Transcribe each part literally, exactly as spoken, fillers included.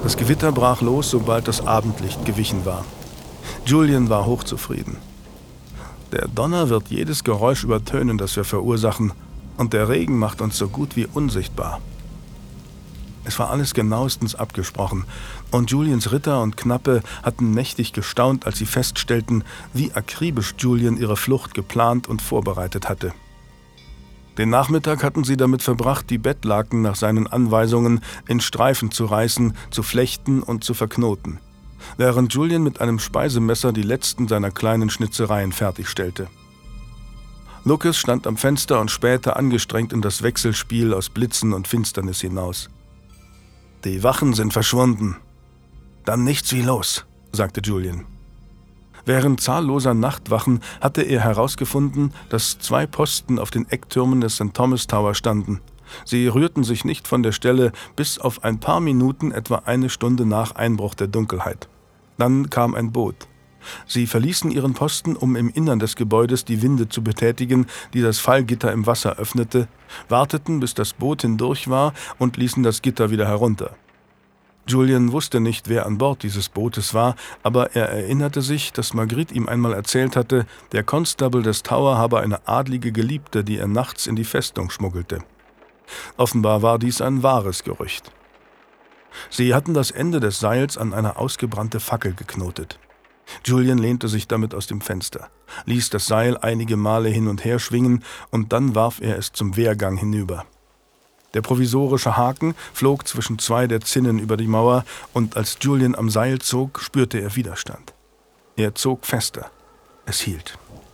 Das Gewitter brach los, sobald das Abendlicht gewichen war. Julian war hochzufrieden. Der Donner wird jedes Geräusch übertönen, das wir verursachen, und der Regen macht uns so gut wie unsichtbar. Es war alles genauestens abgesprochen, und Julians Ritter und Knappe hatten mächtig gestaunt, als sie feststellten, wie akribisch Julian ihre Flucht geplant und vorbereitet hatte. Den Nachmittag hatten sie damit verbracht, die Bettlaken nach seinen Anweisungen in Streifen zu reißen, zu flechten und zu verknoten, während Julian mit einem Speisemesser die letzten seiner kleinen Schnitzereien fertigstellte. Lucas stand am Fenster und spähte angestrengt in das Wechselspiel aus Blitzen und Finsternis hinaus. »Die Wachen sind verschwunden. Dann nichts wie los«, sagte Julian. Während zahlloser Nachtwachen hatte er herausgefunden, dass zwei Posten auf den Ecktürmen des Sankt Thomas Tower standen. Sie rührten sich nicht von der Stelle bis auf ein paar Minuten, etwa eine Stunde nach Einbruch der Dunkelheit. Dann kam ein Boot. Sie verließen ihren Posten, um im Innern des Gebäudes die Winde zu betätigen, die das Fallgitter im Wasser öffnete, warteten, bis das Boot hindurch war und ließen das Gitter wieder herunter. Julian wusste nicht, wer an Bord dieses Bootes war, aber er erinnerte sich, dass Marguerite ihm einmal erzählt hatte, der Constable des Tower habe eine adlige Geliebte, die er nachts in die Festung schmuggelte. Offenbar war dies ein wahres Gerücht. Sie hatten das Ende des Seils an eine ausgebrannte Fackel geknotet. Julian lehnte sich damit aus dem Fenster, ließ das Seil einige Male hin und her schwingen und dann warf er es zum Wehrgang hinüber. Der provisorische Haken flog zwischen zwei der Zinnen über die Mauer und als Julian am Seil zog, spürte er Widerstand. Er zog fester. Es hielt.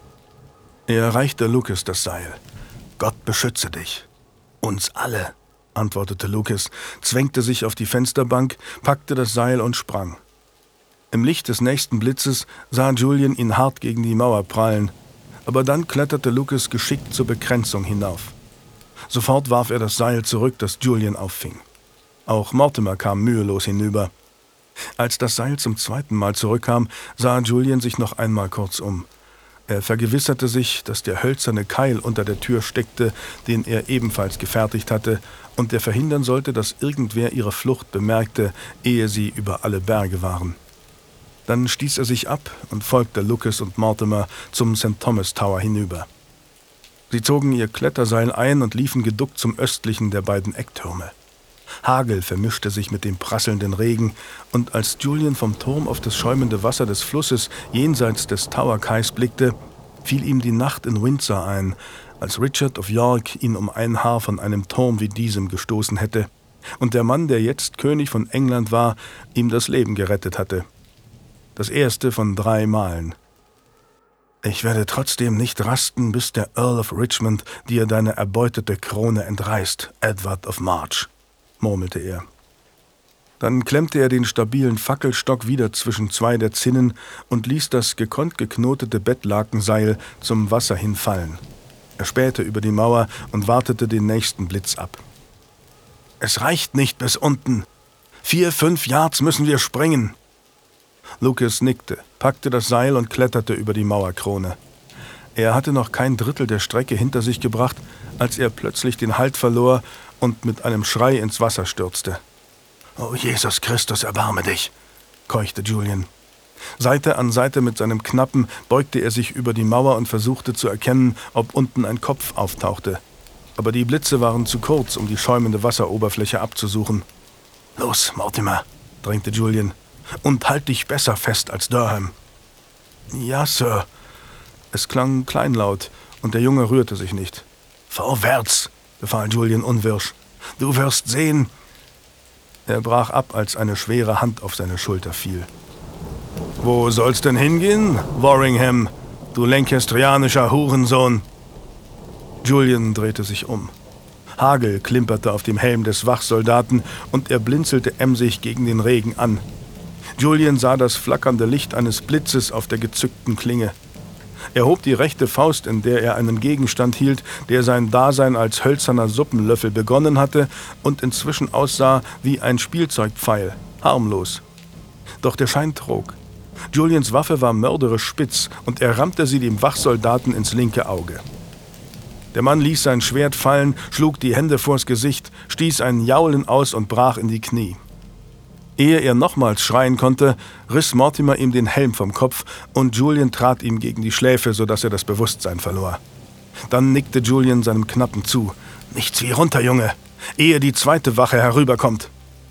Er reichte Lucas das Seil. »Gott beschütze dich.« »Uns alle«, antwortete Lucas, zwängte sich auf die Fensterbank, packte das Seil und sprang. Im Licht des nächsten Blitzes sah Julian ihn hart gegen die Mauer prallen, aber dann kletterte Lucas geschickt zur Begrenzung hinauf. Sofort warf er das Seil zurück, das Julian auffing. Auch Mortimer kam mühelos hinüber. Als das Seil zum zweiten Mal zurückkam, sah Julian sich noch einmal kurz um. Er vergewisserte sich, dass der hölzerne Keil unter der Tür steckte, den er ebenfalls gefertigt hatte und der verhindern sollte, dass irgendwer ihre Flucht bemerkte, ehe sie über alle Berge waren. Dann stieß er sich ab und folgte Lucas und Mortimer zum Sankt Thomas Tower hinüber. Sie zogen ihr Kletterseil ein und liefen geduckt zum östlichen der beiden Ecktürme. Hagel vermischte sich mit dem prasselnden Regen, und als Julian vom Turm auf das schäumende Wasser des Flusses jenseits des Tower-Kais blickte, fiel ihm die Nacht in Windsor ein, als Richard of York ihn um ein Haar von einem Turm wie diesem gestoßen hätte und der Mann, der jetzt König von England war, ihm das Leben gerettet hatte. Das erste von drei Malen. »Ich werde trotzdem nicht rasten, bis der Earl of Richmond dir deine erbeutete Krone entreißt, Edward of March«, murmelte er. Dann klemmte er den stabilen Fackelstock wieder zwischen zwei der Zinnen und ließ das gekonnt geknotete Bettlakenseil zum Wasser hinfallen. Er spähte über die Mauer und wartete den nächsten Blitz ab. »Es reicht nicht bis unten. Vier, fünf Yards müssen wir springen.« Lucas nickte, packte das Seil und kletterte über die Mauerkrone. Er hatte noch kein Drittel der Strecke hinter sich gebracht, als er plötzlich den Halt verlor und mit einem Schrei ins Wasser stürzte. »Oh, Jesus Christus, erbarme dich«, keuchte Julian. Seite an Seite mit seinem Knappen beugte er sich über die Mauer und versuchte zu erkennen, ob unten ein Kopf auftauchte. Aber die Blitze waren zu kurz, um die schäumende Wasseroberfläche abzusuchen. »Los, Mortimer«, drängte Julian. »Und halt dich besser fest als Durham.« »Ja, Sir.« Es klang kleinlaut, und der Junge rührte sich nicht. »Vorwärts«, befahl Julian unwirsch. »Du wirst sehen.« Er brach ab, als eine schwere Hand auf seine Schulter fiel. »Wo soll's denn hingehen, Warringham, du lancastrianischer Hurensohn?« Julian drehte sich um. Hagel klimperte auf dem Helm des Wachsoldaten, und er blinzelte emsig gegen den Regen an. Julian sah das flackernde Licht eines Blitzes auf der gezückten Klinge. Er hob die rechte Faust, in der er einen Gegenstand hielt, der sein Dasein als hölzerner Suppenlöffel begonnen hatte und inzwischen aussah wie ein Spielzeugpfeil, harmlos. Doch der Schein trug. Julians Waffe war mörderisch spitz, und er rammte sie dem Wachsoldaten ins linke Auge. Der Mann ließ sein Schwert fallen, schlug die Hände vors Gesicht, stieß ein Jaulen aus und brach in die Knie. Ehe er nochmals schreien konnte, riss Mortimer ihm den Helm vom Kopf und Julian trat ihm gegen die Schläfe, sodass er das Bewusstsein verlor. Dann nickte Julian seinem Knappen zu. »Nichts wie runter, Junge, ehe die zweite Wache herüberkommt.«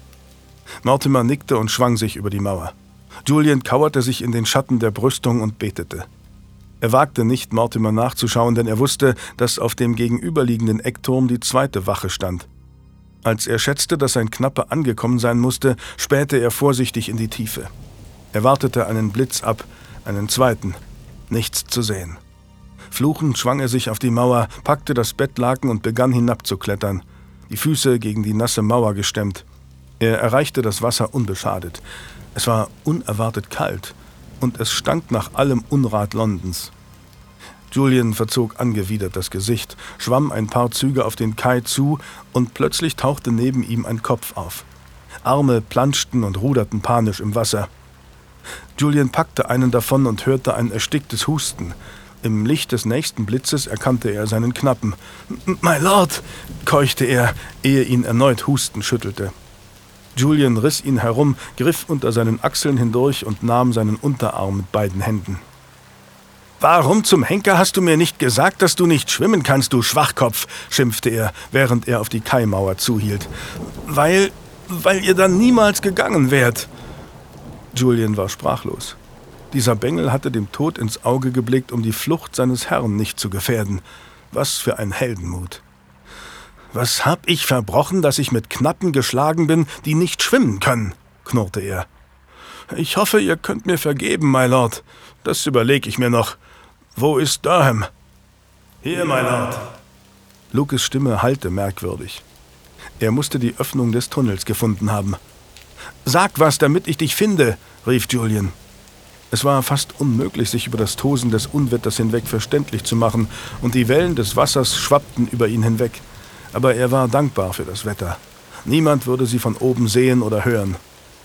Mortimer nickte und schwang sich über die Mauer. Julian kauerte sich in den Schatten der Brüstung und betete. Er wagte nicht, Mortimer nachzuschauen, denn er wusste, dass auf dem gegenüberliegenden Eckturm die zweite Wache stand. Als er schätzte, dass sein Knappe angekommen sein musste, spähte er vorsichtig in die Tiefe. Er wartete einen Blitz ab, einen zweiten. Nichts zu sehen. Fluchend schwang er sich auf die Mauer, packte das Bettlaken und begann hinabzuklettern, die Füße gegen die nasse Mauer gestemmt. Er erreichte das Wasser unbeschadet. Es war unerwartet kalt und es stank nach allem Unrat Londons. Julian verzog angewidert das Gesicht, schwamm ein paar Züge auf den Kai zu und plötzlich tauchte neben ihm ein Kopf auf. Arme planschten und ruderten panisch im Wasser. Julian packte einen davon und hörte ein ersticktes Husten. Im Licht des nächsten Blitzes erkannte er seinen Knappen. »My Lord«, keuchte er, ehe ihn erneut Husten schüttelte. Julian riss ihn herum, griff unter seinen Achseln hindurch und nahm seinen Unterarm mit beiden Händen. »Warum zum Henker hast du mir nicht gesagt, dass du nicht schwimmen kannst, du Schwachkopf?« schimpfte er, während er auf die Kaimauer zuhielt. »Weil, weil ihr dann niemals gegangen wärt.« Julian war sprachlos. Dieser Bengel hatte dem Tod ins Auge geblickt, um die Flucht seines Herrn nicht zu gefährden. Was für ein Heldenmut. »Was hab ich verbrochen, dass ich mit Knappen geschlagen bin, die nicht schwimmen können?« knurrte er. »Ich hoffe, ihr könnt mir vergeben, my Lord. Das überleg ich mir noch. Wo ist Durham?« »Hier, my Lord.« Lucas' Stimme hallte merkwürdig. Er musste die Öffnung des Tunnels gefunden haben. »Sag was, damit ich dich finde«, rief Julian. Es war fast unmöglich, sich über das Tosen des Unwetters hinweg verständlich zu machen, und die Wellen des Wassers schwappten über ihn hinweg. Aber er war dankbar für das Wetter. Niemand würde sie von oben sehen oder hören.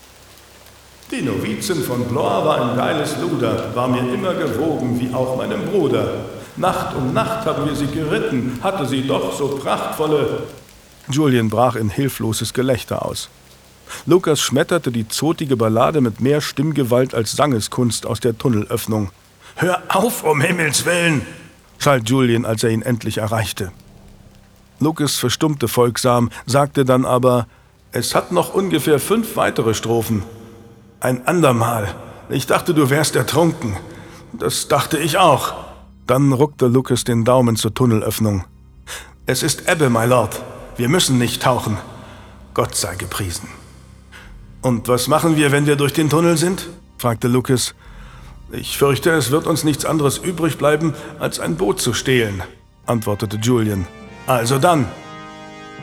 »Die Novizin von Blois war ein geiles Luder, war mir immer gewogen, wie auch meinem Bruder. Nacht um Nacht haben wir sie geritten, hatte sie doch so prachtvolle...« Julian brach in hilfloses Gelächter aus. Lucas schmetterte die zotige Ballade mit mehr Stimmgewalt als Sangeskunst aus der Tunnelöffnung. »Hör auf, um Himmels Willen«, schalt Julian, als er ihn endlich erreichte. Lucas verstummte folgsam, sagte dann aber, »Es hat noch ungefähr fünf weitere Strophen.« »Ein andermal. Ich dachte, du wärst ertrunken.« »Das dachte ich auch.« Dann ruckte Lucas den Daumen zur Tunnelöffnung. »Es ist Ebbe, my Lord. Wir müssen nicht tauchen. Gott sei gepriesen.« »Und was machen wir, wenn wir durch den Tunnel sind?« fragte Lucas. »Ich fürchte, es wird uns nichts anderes übrig bleiben, als ein Boot zu stehlen«, antwortete Julian. »Also dann«,